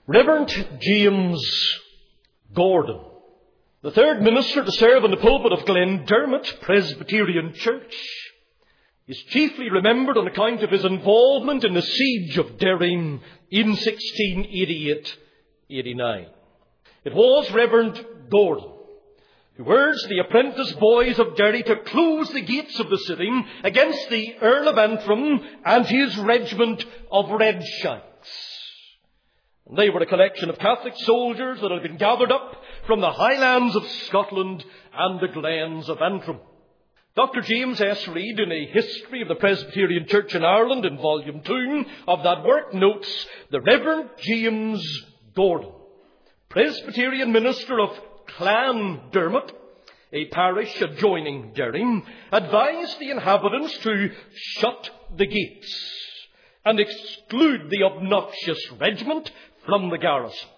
Reverend James Gordon, the third minister to serve in the pulpit of Glendermot Presbyterian Church, is chiefly remembered on account of his involvement in the siege of Derry in 1688-89. It was Reverend Gordon who urged the apprentice boys of Derry to close the gates of the city against the Earl of Antrim and his regiment of Redshanks. They were a collection of Catholic soldiers that had been gathered up from the highlands of Scotland and the glens of Antrim. Dr. James S. Reid, in a History of the Presbyterian Church in Ireland in Volume 2 of that work, notes the Reverend James Gordon, Presbyterian minister of Clandermot, a parish adjoining Derry, advised the inhabitants to shut the gates and exclude the obnoxious regiment from the garrison.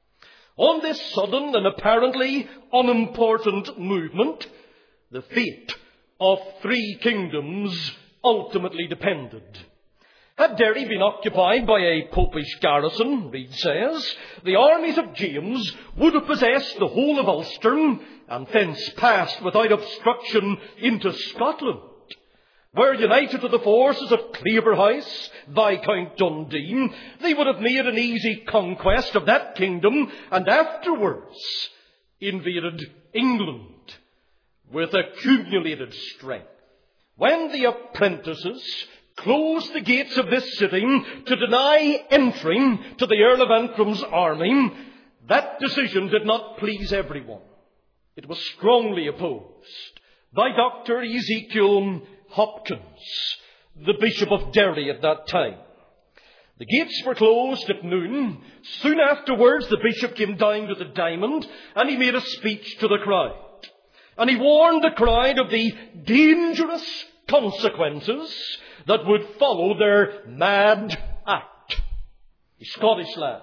On this sudden and apparently unimportant movement, the fate of 3 kingdoms ultimately depended. Had Derry been occupied by a popish garrison, Reid says, the armies of James would have possessed the whole of Ulster and thence passed without obstruction into Scotland. Were united to the forces of Claverhouse, Viscount Dundee, they would have made an easy conquest of that kingdom and afterwards invaded England with accumulated strength. When the apprentices closed the gates of this city to deny entry to the Earl of Antrim's army, that decision did not please everyone. It was strongly opposed by Dr. Ezekiel Hopkins, the Bishop of Derry at that time. The gates were closed at noon. Soon afterwards, the bishop came down to the Diamond and he made a speech to the crowd. And he warned the crowd of the dangerous consequences that would follow their mad act. A Scottish lad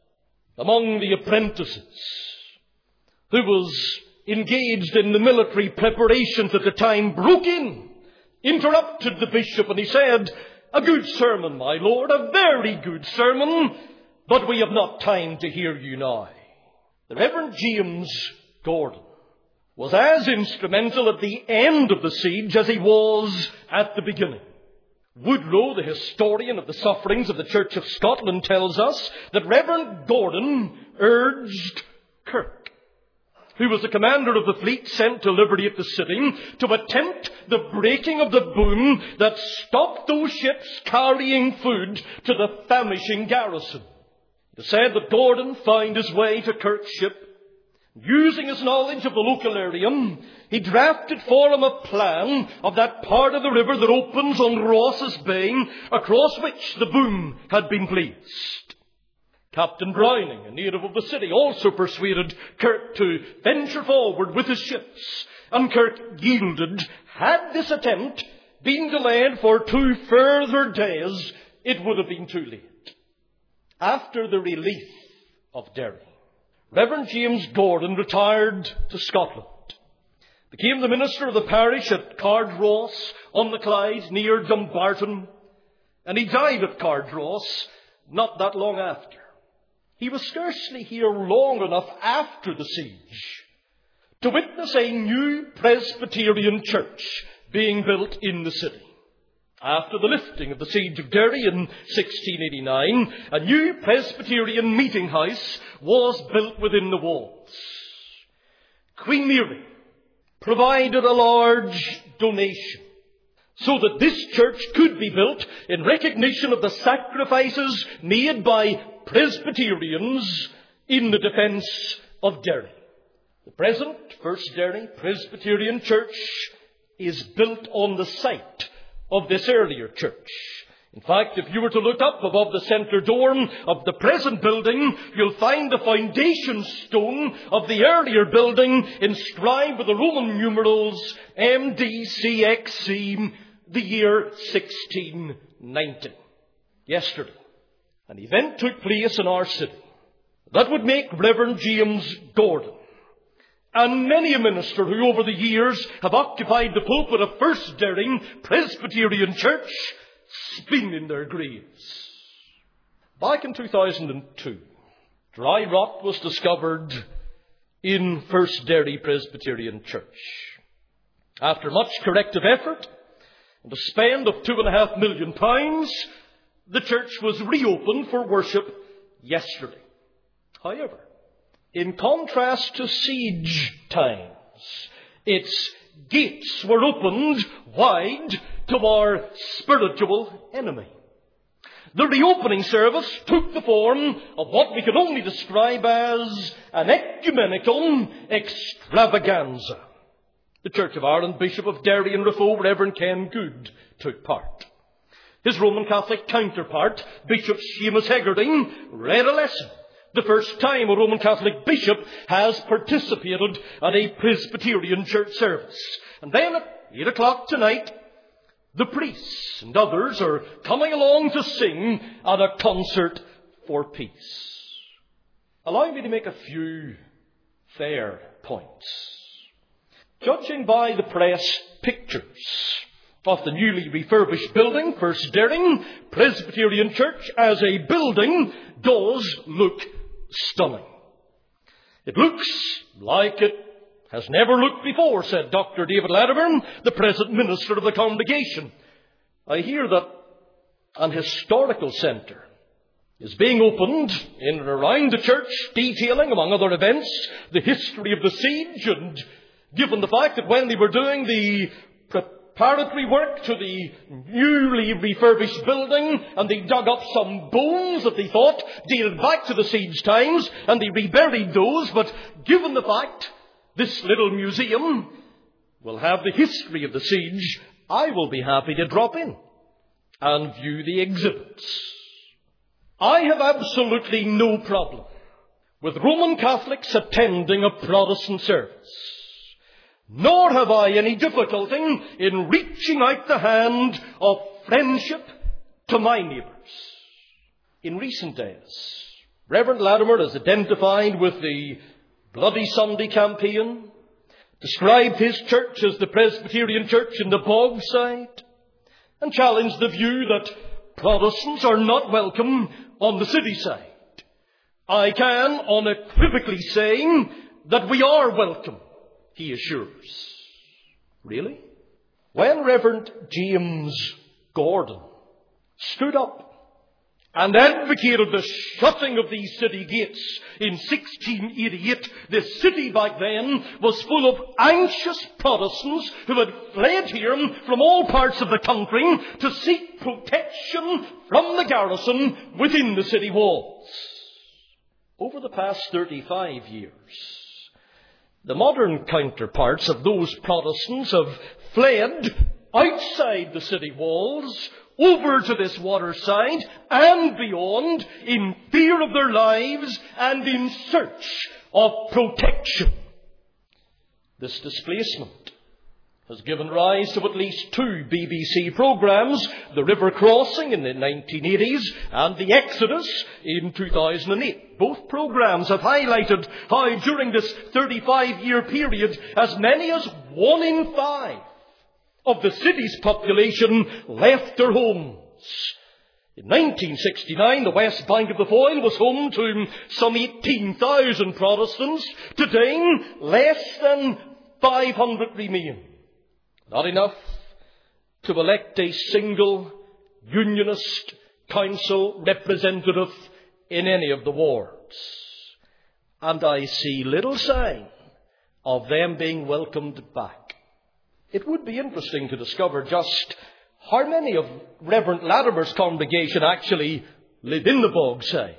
among the apprentices who was engaged in the military preparations at the time broke in, interrupted the bishop, and he said, "A good sermon, my lord, a very good sermon, but we have not time to hear you now." The Reverend James Gordon was as instrumental at the end of the siege as he was at the beginning. Woodrow, the historian of the sufferings of the Church of Scotland, tells us that Reverend Gordon urged Kirk, who was the commander of the fleet sent to liberate the city, to attempt the breaking of the boom that stopped those ships carrying food to the famishing garrison. It is said that Gordon found his way to Kirk's ship. Using his knowledge of the local area, he drafted for him a plan of that part of the river that opens on Ross's Bay, across which the boom had been placed. Captain Browning, a native of the city, also persuaded Kirk to venture forward with his ships, and Kirk yielded. Had this attempt been delayed for 2 further days, it would have been too late. After the relief of Derry, Reverend James Gordon retired to Scotland, became the minister of the parish at Cardross on the Clyde near Dumbarton, and he died at Cardross not that long after. He was scarcely here long enough after the siege to witness a new Presbyterian church being built in the city. After the lifting of the siege of Derry in 1689, a new Presbyterian meeting house was built within the walls. Queen Mary provided a large donation so that this church could be built in recognition of the sacrifices made by Presbyterians in the defence of Derry. The present First Derry Presbyterian Church is built on the site of this earlier church. In fact, if you were to look up above the centre dome of the present building, you'll find the foundation stone of the earlier building inscribed with the Roman numerals MDCXC, the year 1690. Yesterday, an event took place in our city that would make Reverend James Gordon and many a minister who over the years have occupied the pulpit of First Derry Presbyterian Church spin in their graves. Back in 2002, Dry rot was discovered in First Derry Presbyterian Church. After much corrective effort and a spend of £2.5 million, the church was reopened for worship yesterday. However, in contrast to siege times, its gates were opened wide to our spiritual enemy. The reopening service took the form of what we can only describe as an ecumenical extravaganza. The Church of Ireland Bishop of Derry and Raphoe, Reverend Ken Good, took part. His Roman Catholic counterpart, Bishop Seamus Hegarty, read a lesson. The first time a Roman Catholic bishop has participated at a Presbyterian church service. And then at 8 o'clock tonight, the priests and others are coming along to sing at a concert for peace. Allow me to make a few fair points. Judging by the press pictures of the newly refurbished building, First Derry Presbyterian Church as a building does look stunning. It looks like it has never looked before, said Dr. David Latimer, the present minister of the congregation. I hear that an historical centre is being opened in and around the church, detailing, among other events, the history of the siege, and given the fact that when they were doing the preparatory work to the newly refurbished building, and they dug up some bones that they thought dated back to the siege times, and they reburied those, but given the fact this little museum will have the history of the siege, I will be happy to drop in and view the exhibits. I have absolutely no problem with Roman Catholics attending a Protestant service, nor have I any difficulty in reaching out the hand of friendship to my neighbours. In recent days, Reverend Latimer has identified with the Bloody Sunday campaign, described his church as the Presbyterian Church in the Bogside, and challenged the view that Protestants are not welcome on the city side. I can unequivocally say that we are welcome, he assures. Really? When Reverend James Gordon stood up and advocated the shutting of these city gates in 1688, the city back then was full of anxious Protestants who had fled here from all parts of the country to seek protection from the garrison within the city walls. Over the past 35 years, the modern counterparts of those Protestants have fled outside the city walls, over to this waterside and beyond, in fear of their lives and in search of protection. This displacement has given rise to at least 2 BBC programmes, The River Crossing in the 1980s and The Exodus in 2008. Both programmes have highlighted how during this 35-year period, as many as 1 in 5 of the city's population left their homes. In 1969, the west bank of the Foyle was home to some 18,000 Protestants. Today, less than 500 remain. Not enough to elect a single Unionist council representative in any of the wards. And I see little sign of them being welcomed back. It would be interesting to discover just how many of Reverend Latimer's congregation actually live in the Bogside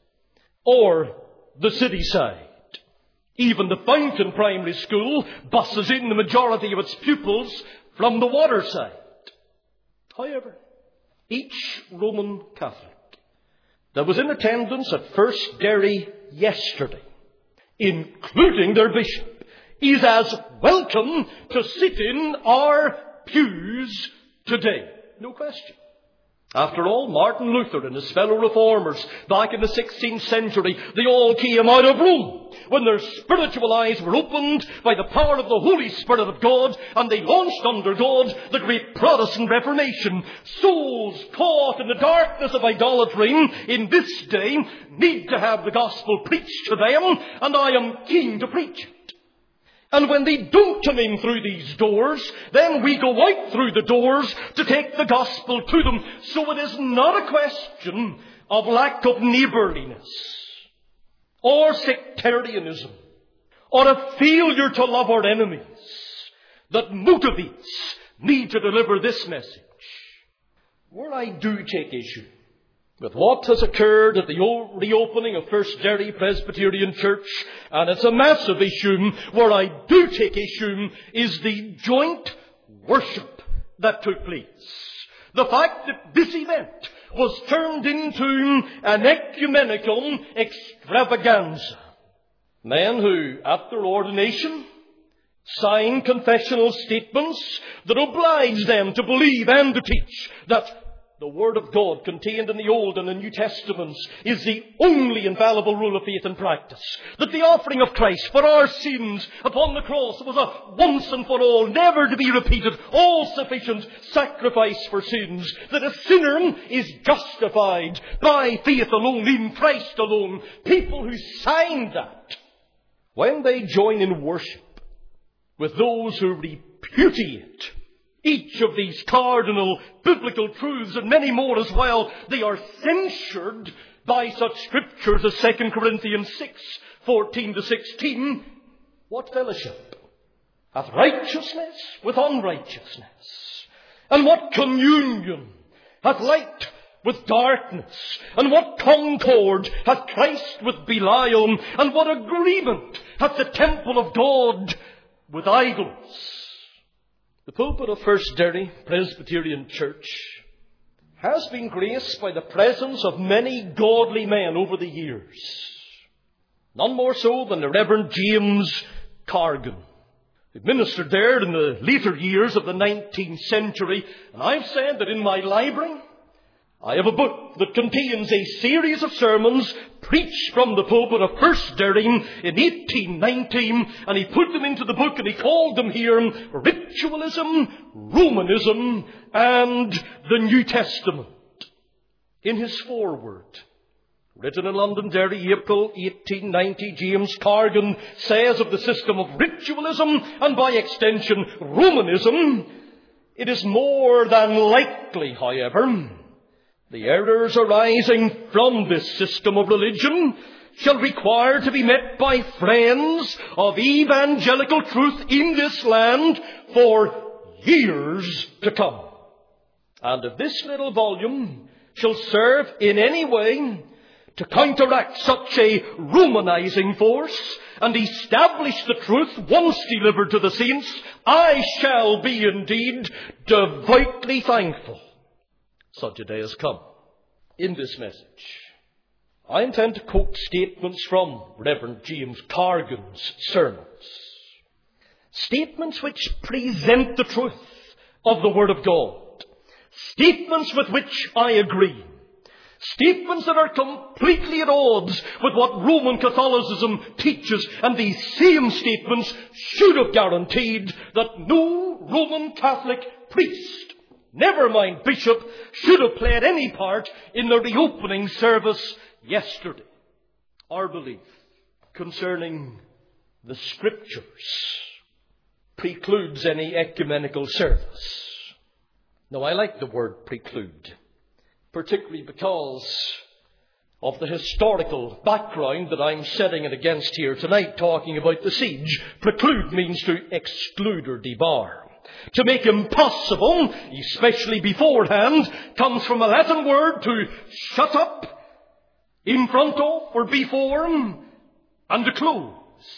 or the city side. Even the Fountain Primary School buses in the majority of its pupils from the waterside. However, each Roman Catholic that was in attendance at First Derry yesterday, including their bishop, is as welcome to sit in our pews today. No question. After all, Martin Luther and his fellow reformers back in the 16th century, they all came out of Rome when their spiritual eyes were opened by the power of the Holy Spirit of God, and they launched under God the great Protestant Reformation. Souls caught in the darkness of idolatry in this day need to have the gospel preached to them, and I am keen to preach it. And when they don't come in through these doors, then we go out through the doors to take the gospel to them. So it is not a question of lack of neighbourliness, or sectarianism, or a failure to love our enemies that motivates me to deliver this message. Where I do take issue with what has occurred at the reopening of First Derry Presbyterian Church, and it's a massive issue, where I do take issue is the joint worship that took place. The fact that this event was turned into an ecumenical extravaganza. Men who, at their ordination, signed confessional statements that obliged them to believe and to teach that the Word of God contained in the Old and the New Testaments is the only infallible rule of faith and practice. That the offering of Christ for our sins upon the cross was a once and for all, never to be repeated, all-sufficient sacrifice for sins. That a sinner is justified by faith alone, in Christ alone. People who sign that, when they join in worship with those who repudiate each of these cardinal biblical truths and many more as well, they are censured by such scriptures as 2 Corinthians 6:14-16. What fellowship hath righteousness with unrighteousness? And what communion hath light with darkness? And what concord hath Christ with Belial? And what agreement hath the temple of God with idols? The pulpit of First Derry Presbyterian Church has been graced by the presence of many godly men over the years. None more so than the Reverend James Cargan, who ministered there in the later years of the 19th century. And I've said that in my library I have a book that contains a series of sermons preached from the pulpit of First Derry in 1819, and he put them into the book and he called them here Ritualism, Romanism, and the New Testament. In his foreword, written in Londonderry, April 1890, James Cargan says of the system of ritualism, and by extension Romanism, it is more than likely, however, the errors arising from this system of religion shall require to be met by friends of evangelical truth in this land for years to come. And if this little volume shall serve in any way to counteract such a Romanizing force and establish the truth once delivered to the saints, I shall be indeed devoutly thankful. Such a day has come. In this message, I intend to quote statements from Reverend James Cargan's sermons. Statements which present the truth of the Word of God. Statements with which I agree. Statements that are completely at odds with what Roman Catholicism teaches. And these same statements should have guaranteed that no Roman Catholic priest, never mind bishop, should have played any part in the reopening service yesterday. Our belief concerning the Scriptures precludes any ecumenical service. Now, I like the word preclude, particularly because of the historical background that I'm setting it against here tonight, talking about the siege. Preclude means to exclude or debar. To make impossible, especially beforehand, comes from a Latin word to shut up, in front of or before, and to close.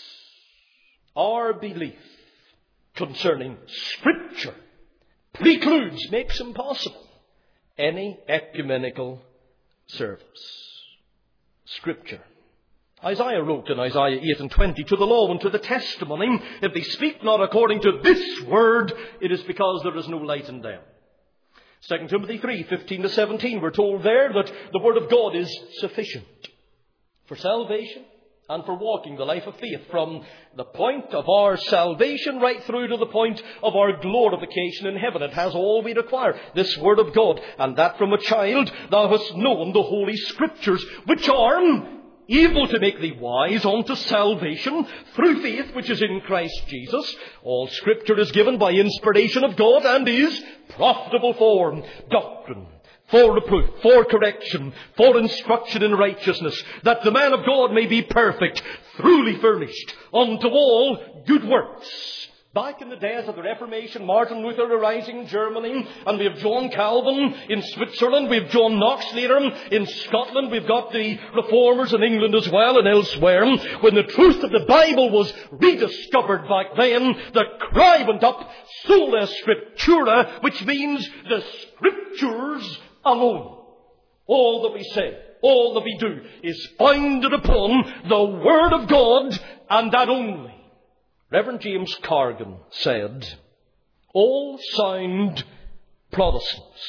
Our belief concerning Scripture precludes, makes impossible any ecumenical service. Scripture. Isaiah wrote in Isaiah 8:20, to the law and to the testimony, if they speak not according to this word, it is because there is no light in them. 2 Timothy 3:15-17, we're told there that the Word of God is sufficient for salvation and for walking the life of faith, from the point of our salvation right through to the point of our glorification in heaven. It has all we require, this Word of God, and that from a child thou hast known the Holy Scriptures, which are able to make thee wise unto salvation through faith which is in Christ Jesus. All Scripture is given by inspiration of God and is profitable for doctrine, for reproof, for correction, for instruction in righteousness, that the man of God may be perfect, truly furnished unto all good works. Back in the days of the Reformation, Martin Luther arising in Germany, and we have John Calvin in Switzerland, we have John Knox later in Scotland, we've got the Reformers in England as well and elsewhere. When the truth of the Bible was rediscovered back then, the cry went up, sola scriptura, which means the Scriptures alone. All that we say, all that we do, is founded upon the Word of God, and that only. Reverend James Cargan said, all sound Protestants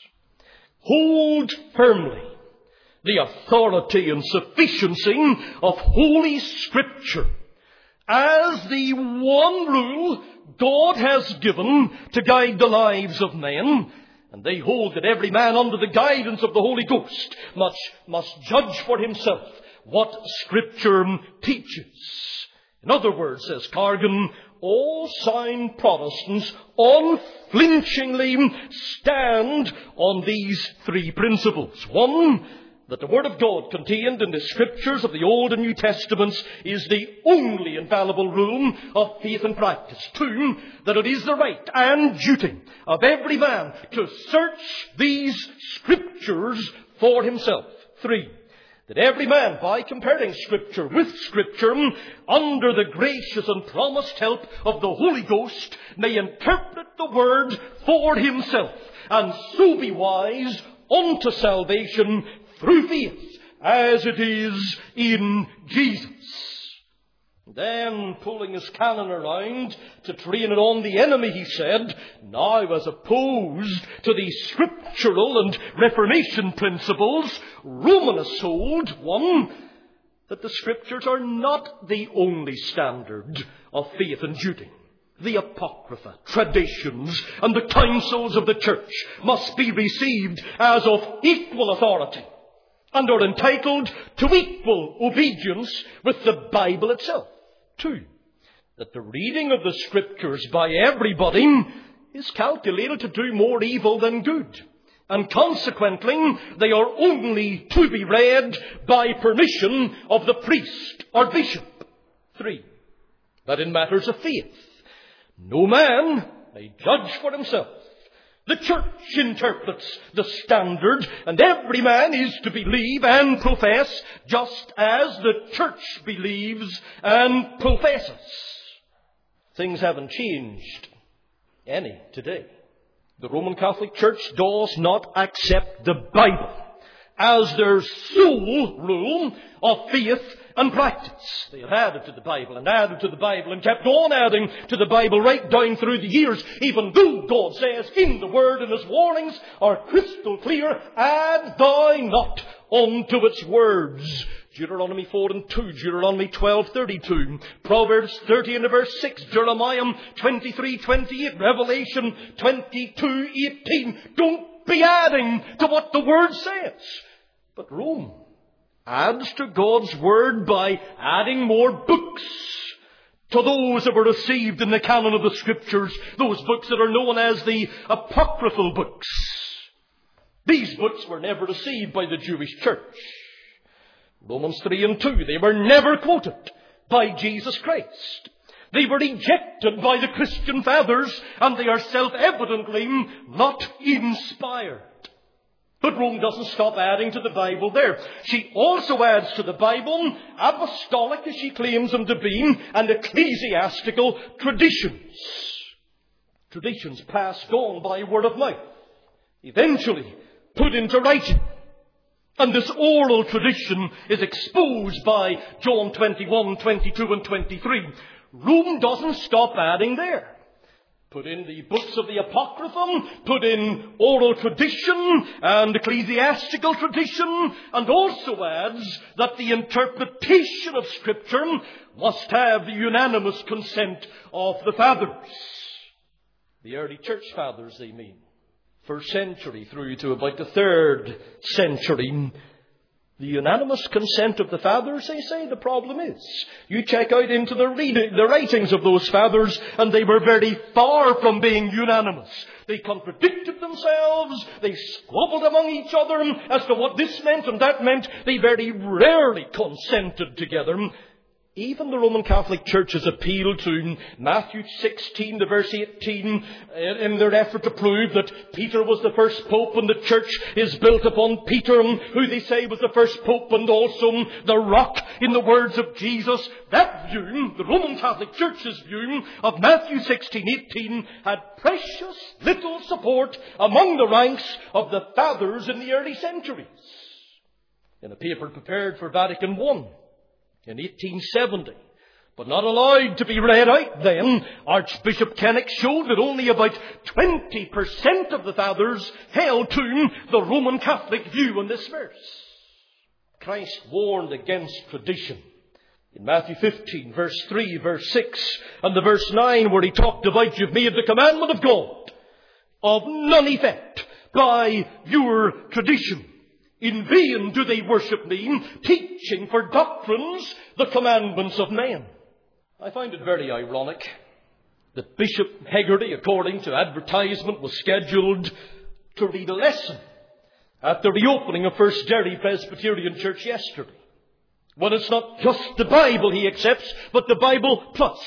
hold firmly the authority and sufficiency of Holy Scripture as the one rule God has given to guide the lives of men. And they hold that every man under the guidance of the Holy Ghost must judge for himself what Scripture teaches. In other words, says Cargan, all sound Protestants unflinchingly stand on these three principles. One, that the Word of God contained in the Scriptures of the Old and New Testaments is the only infallible rule of faith and practice. Two, that it is the right and duty of every man to search these Scriptures for himself. Three, that every man, by comparing Scripture with Scripture, under the gracious and promised help of the Holy Ghost, may interpret the Word for himself, and so be wise unto salvation through faith, as it is in Jesus. Then, pulling his cannon around to train it on the enemy, he said, now as opposed to the scriptural and Reformation principles, Romanists hold, one, that the Scriptures are not the only standard of faith and duty. The Apocrypha, traditions, and the councils of the Church must be received as of equal authority, and are entitled to equal obedience with the Bible itself. Two, that the reading of the Scriptures by everybody is calculated to do more evil than good, and consequently they are only to be read by permission of the priest or bishop. Three, that in matters of faith no man may judge for himself. The Church interprets the standard, and every man is to believe and profess just as the Church believes and professes. Things haven't changed any today. The Roman Catholic Church does not accept the Bible as their sole rule of faith and practice. They have added to the Bible and added to the Bible and kept on adding to the Bible right down through the years, even though God says in the Word, and His warnings are crystal clear, add thou not unto its words. Deuteronomy 4:2, Deuteronomy 12:32, Proverbs 30 and verse 6, Jeremiah 23:28, Revelation 22:18. Don't be adding to what the Word says. But Rome adds to God's Word by adding more books to those that were received in the canon of the Scriptures, those books that are known as the apocryphal books. These books were never received by the Jewish church. Romans 3:2, they were never quoted by Jesus Christ. They were rejected by the Christian fathers, and they are self-evidently not inspired. But Rome doesn't stop adding to the Bible there. She also adds to the Bible apostolic, as she claims them to be, and ecclesiastical traditions. Traditions passed on by word of mouth, eventually put into writing. And this oral tradition is exposed by John 21, 22 and 23. Rome doesn't stop adding there. Put in the books of the Apocryphon, put in oral tradition and ecclesiastical tradition, and also adds that the interpretation of Scripture must have the unanimous consent of the fathers. The early church fathers, they mean. First century through to about the 3rd century. The unanimous consent of the fathers, they say, the problem is, you check out into the writings of those fathers, and they were very far from being unanimous. They contradicted themselves, they squabbled among each other as to what this meant and that meant. They very rarely consented together. Even the Roman Catholic Church has appealed to Matthew 16, the verse 18, in their effort to prove that Peter was the first pope and the church is built upon Peter, who they say was the first pope and also the rock, in the words of Jesus. That view, the Roman Catholic Church's view of Matthew 16:18, had precious little support among the ranks of the fathers in the early centuries. In a paper prepared for Vatican I, in 1870, but not allowed to be read out then, Archbishop Kennick showed that only about 20% of the fathers held to the Roman Catholic view on this verse. Christ warned against tradition in Matthew 15, verse 3, verse 6, and the verse 9, where he talked about, you've made the commandment of God of none effect by your tradition. In vain do they worship me, teaching for doctrines the commandments of men. I find it very ironic that Bishop Hegarty, according to advertisement, was scheduled to read a lesson at the reopening of First Derry Presbyterian Church yesterday. Well, it's not just the Bible he accepts, but the Bible plus,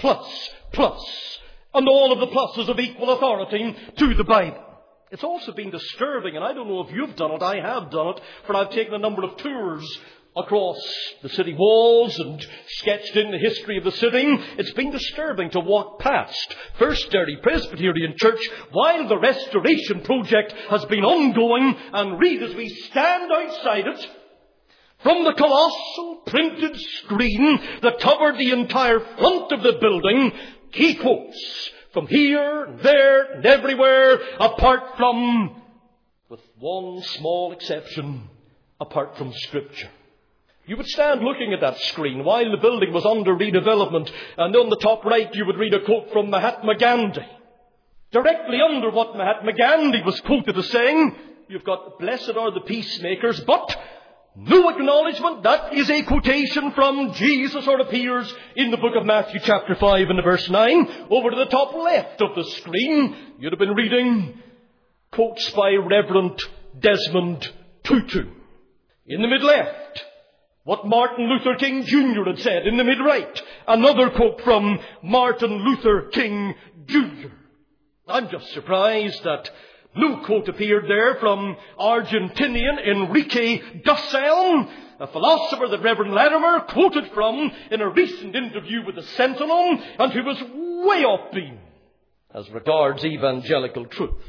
and all of the pluses of equal authority to the Bible. It's also been disturbing, and I don't know if you've done it, I have done it, for I've taken a number of tours across the city walls and sketched in the history of the city. It's been disturbing to walk past First Derry Presbyterian Church while the restoration project has been ongoing, and read as we stand outside it, from the colossal printed screen that covered the entire front of the building, key quotes from here, and there, and everywhere, apart from, with one small exception, apart from Scripture. You would stand looking at that screen while the building was under redevelopment, and on the top right you would read a quote from Mahatma Gandhi. Directly under what Mahatma Gandhi was quoted as saying, you've got, blessed are the peacemakers, but no acknowledgement. That is a quotation from Jesus, or appears in the book of Matthew chapter 5 and verse 9. Over to the top left of the screen, you'd have been reading quotes by Reverend Desmond Tutu. In the mid left, what Martin Luther King Jr. had said. In the mid right, another quote from Martin Luther King Jr. I'm just surprised that no quote appeared there from Argentinian Enrique Dussel, a philosopher that Reverend Latimer quoted from in a recent interview with the Sentinel, and who was way off beam as regards evangelical truth.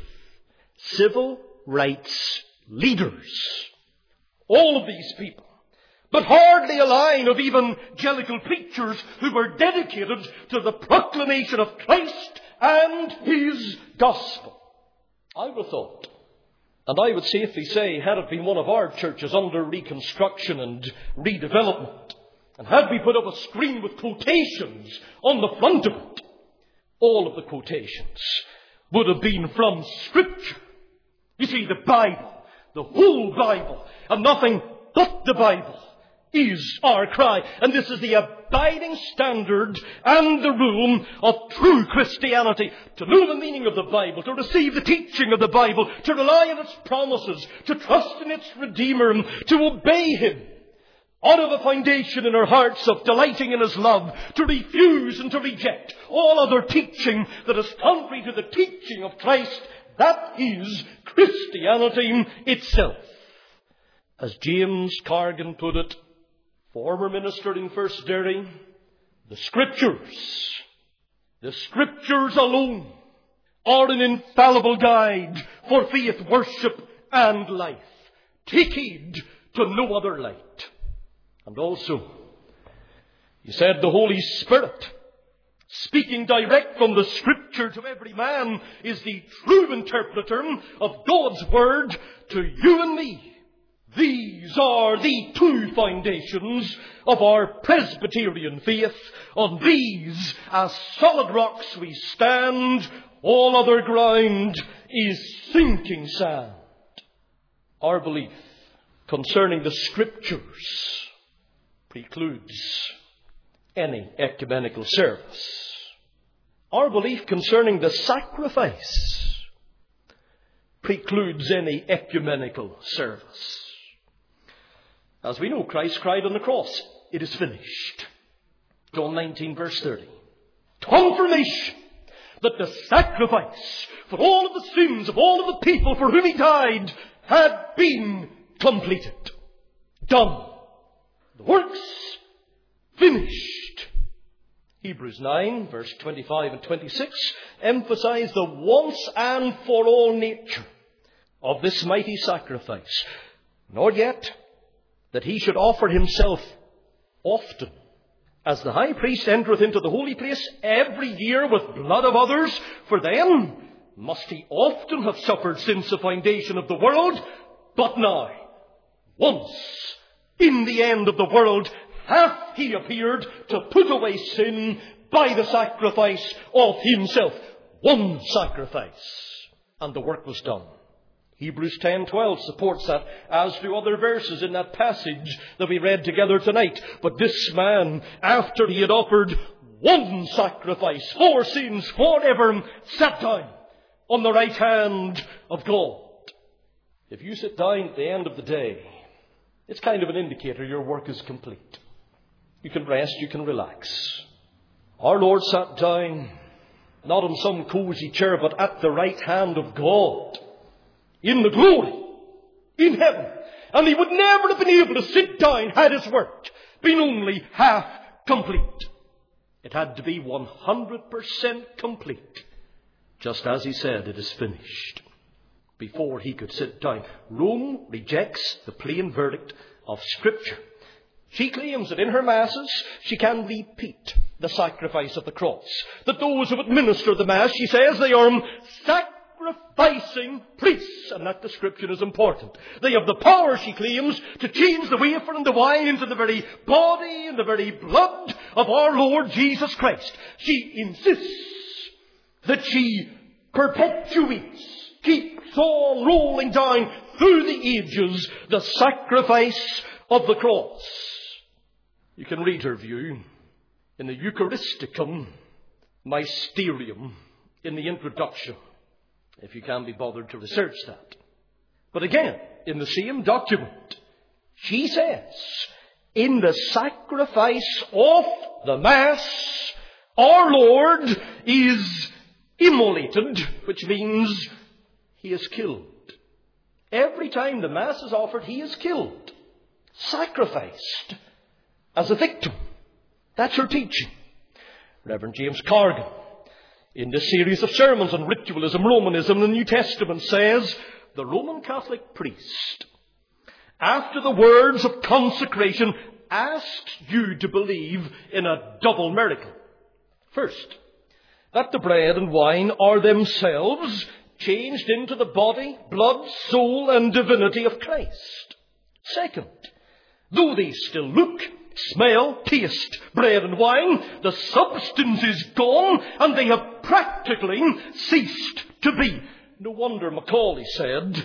Civil rights leaders. All of these people. But hardly a line of evangelical preachers who were dedicated to the proclamation of Christ and His gospel. I would have thought, and I would safely say, had it been one of our churches under reconstruction and redevelopment, and had we put up a screen with quotations on the front of it, all of the quotations would have been from Scripture. You see, the Bible, the whole Bible, and nothing but the Bible is our cry. And this is the abiding standard and the rule of true Christianity. To know the meaning of the Bible, to receive the teaching of the Bible, to rely on its promises, to trust in its Redeemer, to obey Him out of a foundation in our hearts of delighting in His love, to refuse and to reject all other teaching that is contrary to the teaching of Christ. That is Christianity itself. As James Cargan put it, former minister in First Derry, the Scriptures alone are an infallible guide for faith, worship, and life. Take heed to no other light. And also, he said, the Holy Spirit speaking direct from the Scripture to every man, is the true interpreter of God's Word to you and me. These are the two foundations of our Presbyterian faith. On these, as solid rocks, we stand. All other ground is sinking sand. Our belief concerning the Scriptures precludes any ecumenical service. Our belief concerning the sacrifice precludes any ecumenical service. As we know, Christ cried on the cross, "It is finished." John 19, verse 30. Confirmation that the sacrifice for all of the sins of all of the people for whom he died had been completed. Done. The works finished. Hebrews 9, verse 25 and 26 emphasize the once and for all nature of this mighty sacrifice. Nor yet that he should offer himself often, as the high priest entereth into the holy place every year with blood of others, for then must he often have suffered since the foundation of the world. But now, once in the end of the world, hath he appeared to put away sin by the sacrifice of himself. One sacrifice, and the work was done. Hebrews 10:12 supports that, as do other verses in that passage that we read together tonight. But this man, after he had offered one sacrifice for sins forever, sat down on the right hand of God. If you sit down at the end of the day, it's kind of an indicator your work is complete. You can rest, you can relax. Our Lord sat down, not on some cozy chair, but at the right hand of God, in the glory, in heaven. And he would never have been able to sit down had his work been only half complete. It had to be 100% complete, just as he said, "It is finished," before he could sit down. Rome rejects the plain verdict of Scripture. She claims that in her Masses she can repeat the sacrifice of the cross. That those who administer the Mass, she says, they are sacrificing priests, and that description is important. They have the power, she claims, to change the wafer and the wine into the very body and the very blood of our Lord Jesus Christ. She insists that she perpetuates, keeps on rolling down through the ages the sacrifice of the cross. You can read her view in the Eucharisticum Mysterium in the introduction, if you can be bothered to research that. But again, in the same document, she says, in the sacrifice of the Mass, our Lord is immolated, which means he is killed. Every time the Mass is offered, he is killed, sacrificed as a victim. That's her teaching. Reverend James Cargan, in this series of sermons on ritualism, Romanism, and the New Testament, says, the Roman Catholic priest, after the words of consecration, asks you to believe in a double miracle. First, that the bread and wine are themselves changed into the body, blood, soul, and divinity of Christ. Second, though they still look, smell, taste bread and wine, the substance is gone, and they have practically ceased to be. No wonder Macaulay said,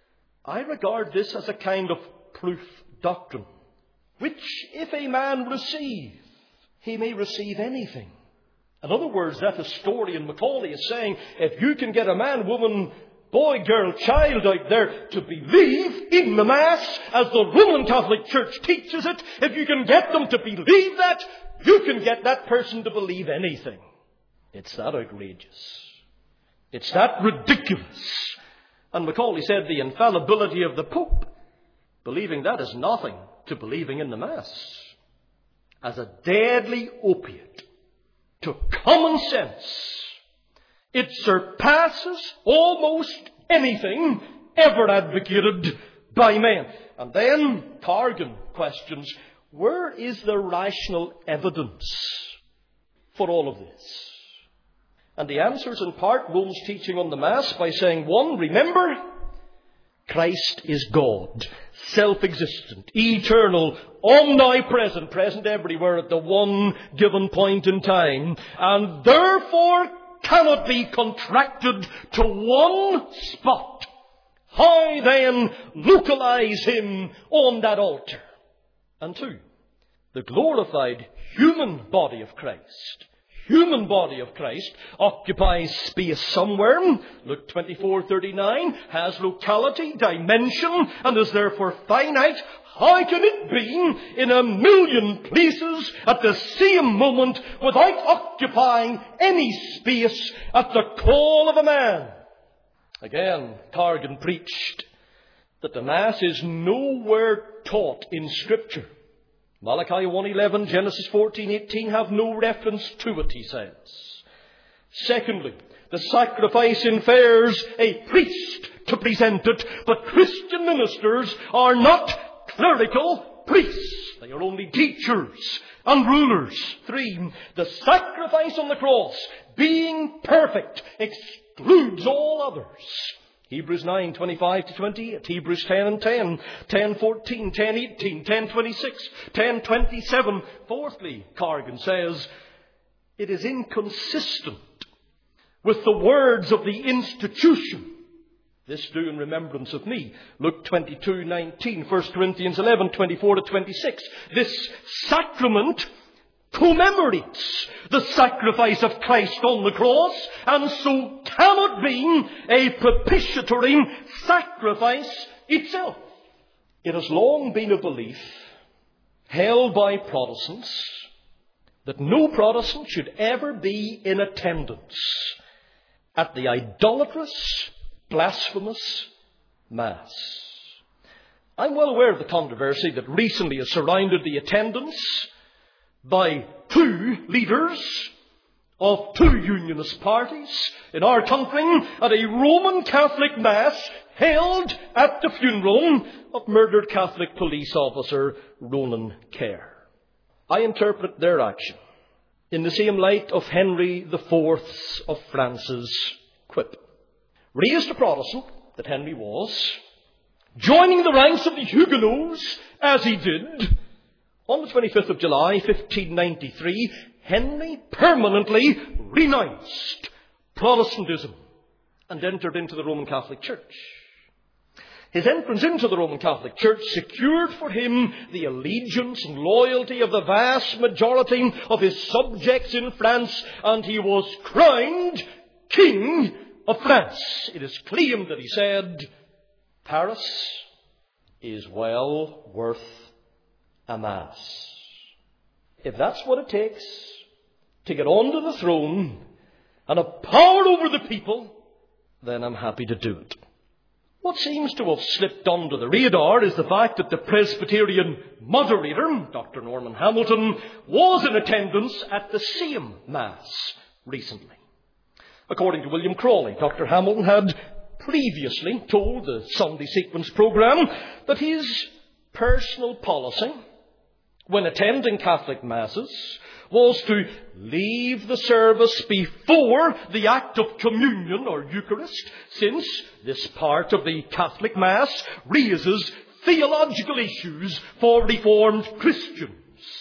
I regard this as a kind of proof doctrine, which if a man receive, he may receive anything. In other words, that historian Macaulay is saying, if you can get a man, woman, boy, girl, child out there to believe in the Mass as the Roman Catholic Church teaches it, if you can get them to believe that, you can get that person to believe anything. It's that outrageous. It's that ridiculous. And Macaulay said the infallibility of the Pope, believing that is nothing to believing in the Mass, as a deadly opiate to common sense. It surpasses almost anything ever advocated by men. And then Cargan questions, where is the rational evidence for all of this? And he answers in part Rome's teaching on the Mass by saying, 1, remember, Christ is God, self-existent, eternal, omnipresent, present everywhere at the one given point in time, and therefore cannot be contracted to one spot. How then localize him on that altar? And 2, the glorified human body of Christ occupies space somewhere. Luke 24:39 has locality, dimension, and is therefore finite. How can it be in a million places at the same moment without occupying any space at the call of a man? Again, Cargan preached that the Mass is nowhere taught in Scripture. Malachi 1:11, Genesis 14:18 have no reference to it, he says. Secondly, the sacrifice infers a priest to present it, but Christian ministers are not clerical priests. They are only teachers and rulers. 3, the sacrifice on the cross, being perfect, excludes all others. Hebrews 9:25-28, Hebrews 10:10, 10:14, 10:18, 10:26, 10:27. Fourthly, Cargan says, it is inconsistent with the words of the institution. This do in remembrance of me. Luke 22:19, 1 Corinthians 11:24-26. This sacrament commemorates the sacrifice of Christ on the cross, and so cannot be a propitiatory sacrifice itself. It has long been a belief held by Protestants that no Protestant should ever be in attendance at the idolatrous, blasphemous Mass. I'm well aware of the controversy that recently has surrounded the attendance by 2 leaders of 2 unionist parties in our country at a Roman Catholic Mass held at the funeral of murdered Catholic police officer Ronan Kerr. I interpret their action in the same light of Henry IV of France's quip. Raised a Protestant that Henry was, joining the ranks of the Huguenots as he did, on the 25th of July, 1593, Henry permanently renounced Protestantism and entered into the Roman Catholic Church. His entrance into the Roman Catholic Church secured for him the allegiance and loyalty of the vast majority of his subjects in France, and he was crowned King of France. It is claimed that he said, Paris is well worth a Mass. If that's what it takes to get onto the throne and have power over the people, then I'm happy to do it. What seems to have slipped under the radar is the fact that the Presbyterian moderator, Dr. Norman Hamilton, was in attendance at the same Mass recently. According to William Crawley, Dr. Hamilton had previously told the Sunday Sequence program that his personal policy when attending Catholic Masses was to leave the service before the act of communion or Eucharist, since this part of the Catholic Mass raises theological issues for Reformed Christians.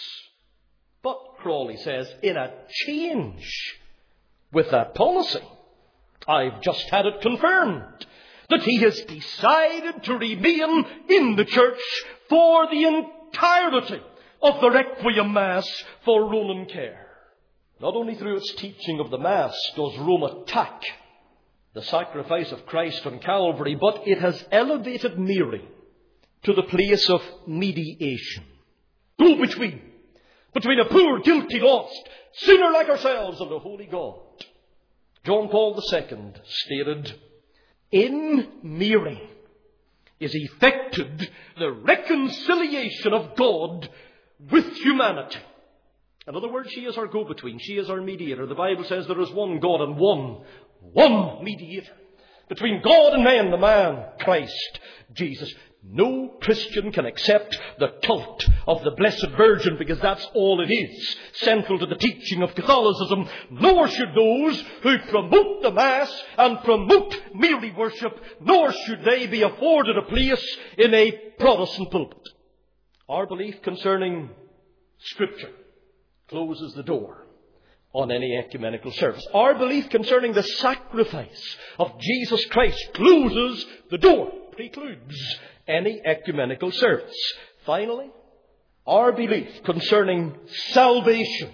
But, Crawley says, in a change with that policy, I've just had it confirmed that he has decided to remain in the church for the entirety of the Requiem Mass for Ronan Kerr. Not only through its teaching of the Mass does Rome attack the sacrifice of Christ on Calvary, but it has elevated Mary to the place of mediation. Go between a poor, guilty, lost sinner like ourselves and a holy God. John Paul II stated, in Mary is effected the reconciliation of God with humanity. In other words, she is our go-between. She is our mediator. The Bible says there is one God and one mediator between God and man, the man, Christ Jesus. No Christian can accept the cult of the Blessed Virgin because that's all it is, central to the teaching of Catholicism. Nor should those who promote the Mass and promote Mary worship, nor should they be afforded a place in a Protestant pulpit. Our belief concerning Scripture closes the door on any ecumenical service. Our belief concerning the sacrifice of Jesus Christ closes the door, precludes any ecumenical service. Finally, our belief concerning salvation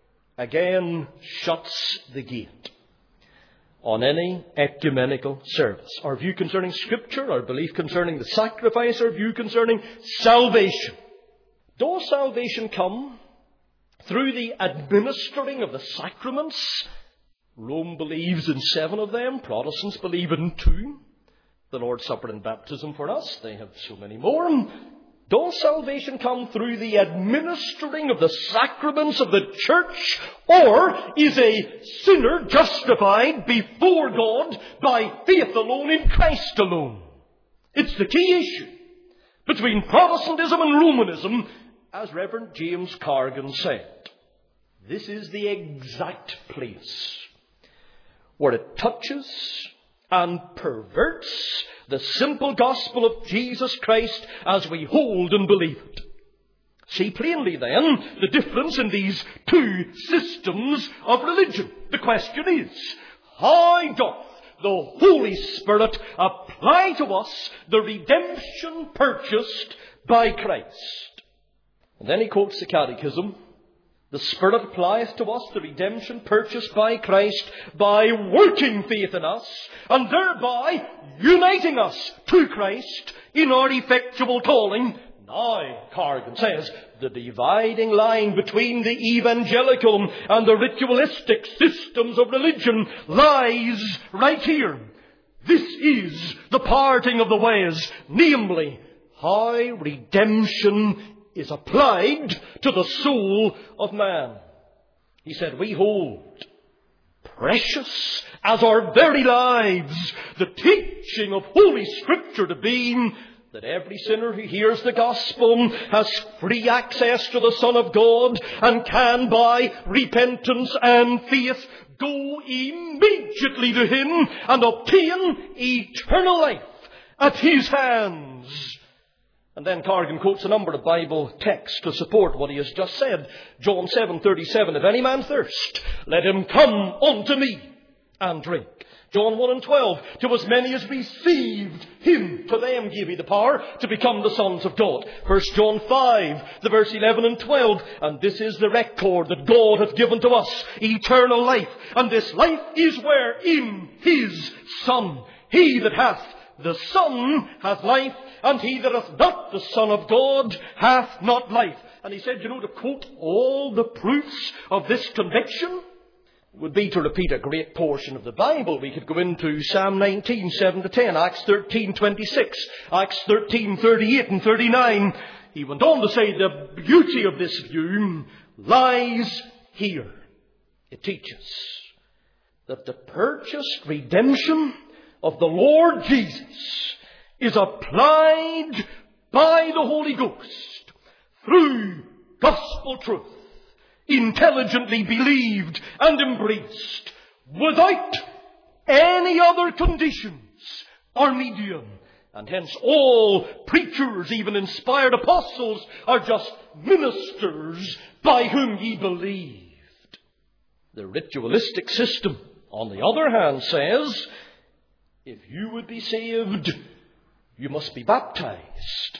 again shuts the gate on any ecumenical service. Our view concerning Scripture, our belief concerning the sacrifice, our view concerning salvation. Does salvation come through the administering of the sacraments? Rome believes in 7 of them. Protestants believe in 2. The Lord's Supper and baptism for us. They have so many more. Does salvation come through the administering of the sacraments of the church? Or is a sinner justified before God by faith alone in Christ alone? It's the key issue between Protestantism and Romanism, as Reverend James Cargan said. This is the exact place where it touches and perverts the simple gospel of Jesus Christ as we hold and believe it. See plainly then the difference in these 2 systems of religion. The question is, how doth the Holy Spirit apply to us the redemption purchased by Christ? And then he quotes the Catechism. The Spirit applieth to us the redemption purchased by Christ by working faith in us and thereby uniting us to Christ in our effectual calling. Now, Cargan says, the dividing line between the evangelical and the ritualistic systems of religion lies right here. This is the parting of the ways, namely, how redemption is applied to the soul of man. He said, we hold precious as our very lives the teaching of Holy Scripture to be that every sinner who hears the gospel has free access to the Son of God and can by repentance and faith go immediately to Him and obtain eternal life at His hands. And then Cargan quotes a number of Bible texts to support what he has just said. John 7:37, if any man thirst, let him come unto me and drink. John 1:12, to as many as received Him, to them gave He the power to become the sons of God. 1 John 5, the verse 11 and 12, and this is the record that God hath given to us, eternal life. And this life is where in His Son. He that hath the Son hath life, and he that hath not the Son of God hath not life. And he said, to quote all the proofs of this conviction would be to repeat a great portion of the Bible. We could go into Psalm 19, 7-10, Acts 13, 26, Acts 13, 38 and 39. He went on to say the beauty of this view lies here. It teaches that the purchased redemption of the Lord Jesus is applied by the Holy Ghost through gospel truth, intelligently believed and embraced, without any other conditions or medium. And hence all preachers, even inspired apostles, are just ministers by whom ye believed. The ritualistic system, on the other hand, says, if you would be saved, you must be baptized,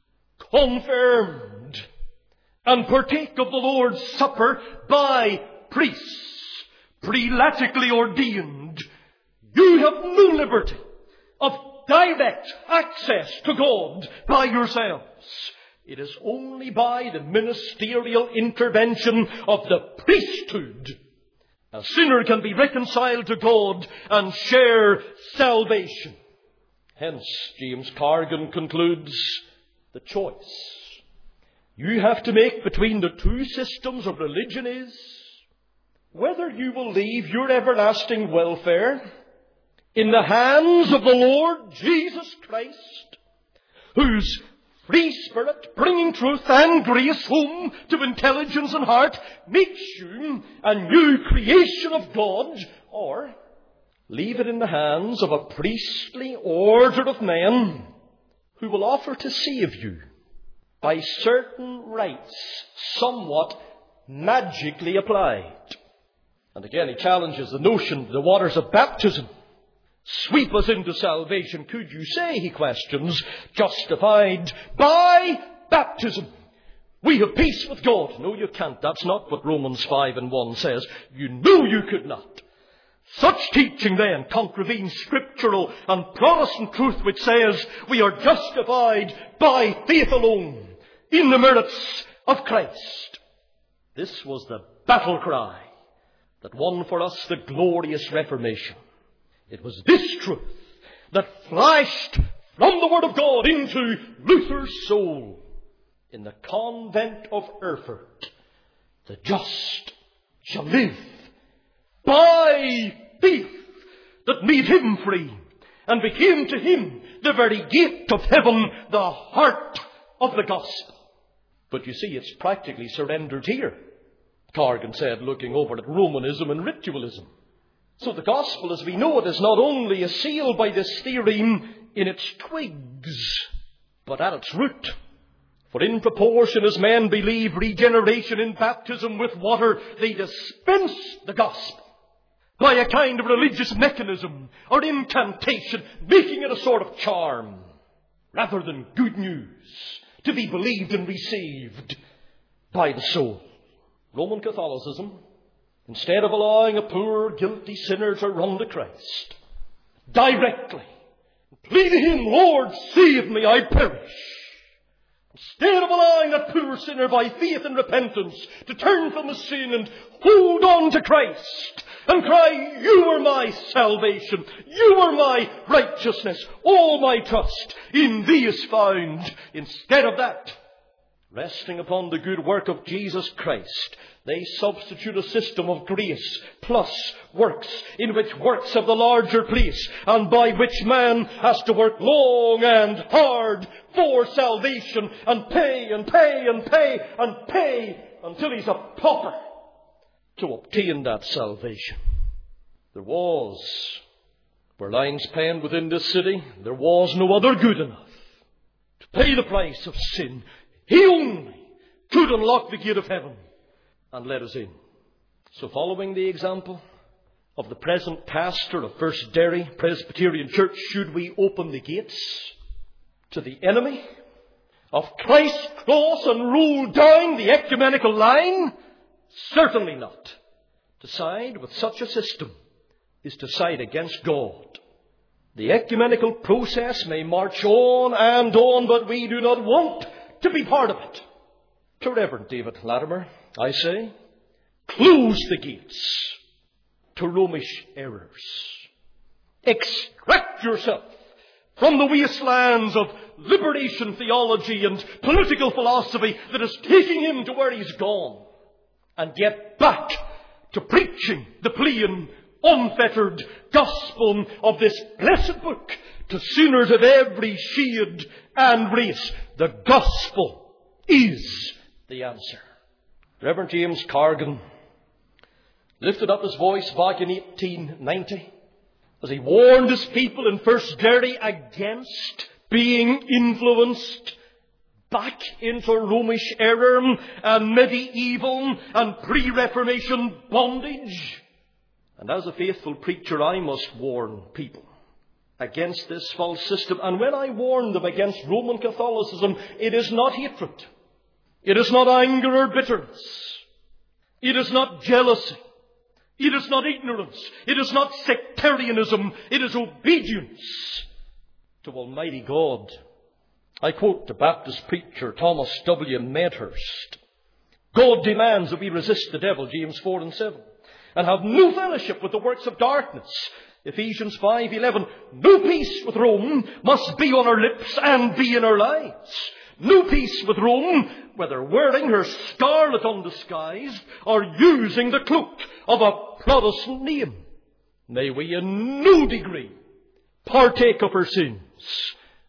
confirmed, and partake of the Lord's Supper by priests, prelatically ordained. You have no liberty of direct access to God by yourselves. It is only by the ministerial intervention of the priesthood a sinner can be reconciled to God and share salvation. Hence, James Cargan concludes, the choice you have to make between the 2 systems of religion is whether you will leave your everlasting welfare in the hands of the Lord Jesus Christ, whose free spirit, bringing truth and grace home to intelligence and heart, makes you a new creation of God, or leave it in the hands of a priestly order of men who will offer to save you by certain rites somewhat magically applied. And again, he challenges the notion the waters of baptism sweep us into salvation. Could you say, he questions, justified by baptism, we have peace with God? No, you can't. That's not what Romans 5:1 says. You know you could not. Such teaching then contravenes scriptural and Protestant truth which says we are justified by faith alone in the merits of Christ. This was the battle cry that won for us the glorious Reformation. It was this truth that flashed from the Word of God into Luther's soul. In the convent of Erfurt, the just shall live by faith that made him free and became to him the very gate of heaven, the heart of the gospel. But you see, it's practically surrendered here, Cargan said, looking over at Romanism and ritualism. So the gospel as we know it is not only assailed by this theory in its twigs, but at its root. For in proportion as men believe regeneration in baptism with water, they dispense the gospel by a kind of religious mechanism or incantation, making it a sort of charm, rather than good news to be believed and received by the soul. Roman Catholicism, instead of allowing a poor, guilty sinner to run to Christ directly, pleading him, Lord, save me, I perish. Instead of allowing that poor sinner by faith and repentance to turn from his sin and hold on to Christ and cry, you are my salvation, you are my righteousness, all my trust in thee is found. Instead of that, resting upon the good work of Jesus Christ, they substitute a system of grace plus works, in which works have the larger place, and by which man has to work long and hard for salvation, and pay and pay and pay and pay until he's a pauper to obtain that salvation. There was, where lines penned within this city, there was no other good enough to pay the price of sin. He only could unlock the gate of heaven and let us in. So following the example of the present pastor of First Derry Presbyterian Church, should we open the gates to the enemy of Christ's cross and roll down the ecumenical line? Certainly not. To side with such a system is to side against God. The ecumenical process may march on and on, but we do not want to be part of it. To Reverend David Latimer, I say, close the gates to Romish errors. Extract yourself from the wastelands of liberation theology and political philosophy that is taking him to where he's gone, and get back to preaching the plain, unfettered gospel of this blessed book to sinners of every shade and race. The gospel is the answer. Reverend James Cargan lifted up his voice back in 1890 as he warned his people in First Derry against being influenced back into Romish error and medieval and pre-Reformation bondage. And as a faithful preacher, I must warn people against this false system. And when I warn them against Roman Catholicism, it is not hatred. It is not anger or bitterness. It is not jealousy. It is not ignorance. It is not sectarianism. It is obedience to Almighty God. I quote the Baptist preacher Thomas W. Medhurst. God demands that we resist the devil, James 4:7, and have no fellowship with the works of darkness, Ephesians 5:11. No peace with Rome must be on our lips and be in our lives. No peace with Rome, whether wearing her scarlet undisguised or using the cloak of a Protestant name. May we in no degree partake of her sins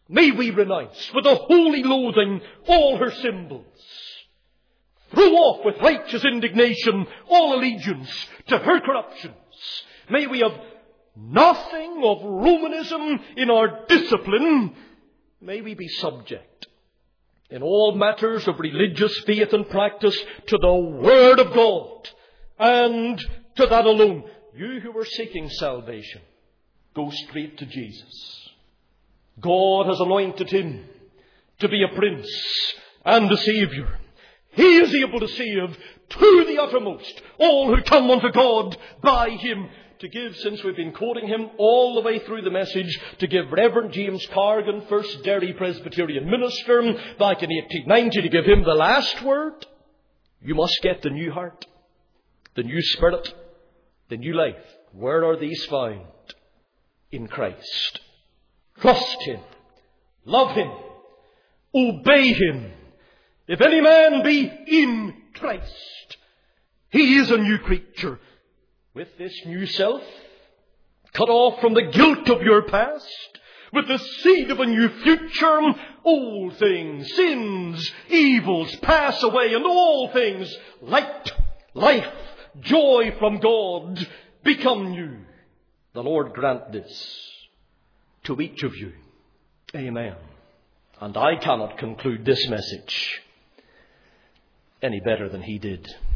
May we renounce with a holy loathing all her symbols. Throw off with righteous indignation all allegiance to her corruptions. May we have nothing of Romanism in our discipline. May we be subject in all matters of religious faith and practice to the Word of God, and to that alone. You who are seeking salvation, go straight to Jesus. God has anointed him to be a prince and a Saviour. He is able to save to the uttermost all who come unto God by him. To give, since we've been quoting him all the way through the message, to give Reverend James Cargan, first Derry Presbyterian minister, back in 1890, to give him the last word, you must get the new heart, the new spirit, the new life. Where are these found? In Christ. Trust him, love him, obey him. If any man be in Christ, he is a new creature. With this new self, cut off from the guilt of your past, with the seed of a new future, old things, sins, evils pass away, and all things, light, life, joy from God, become new. The Lord grant this to each of you. Amen. And I cannot conclude this message any better than he did.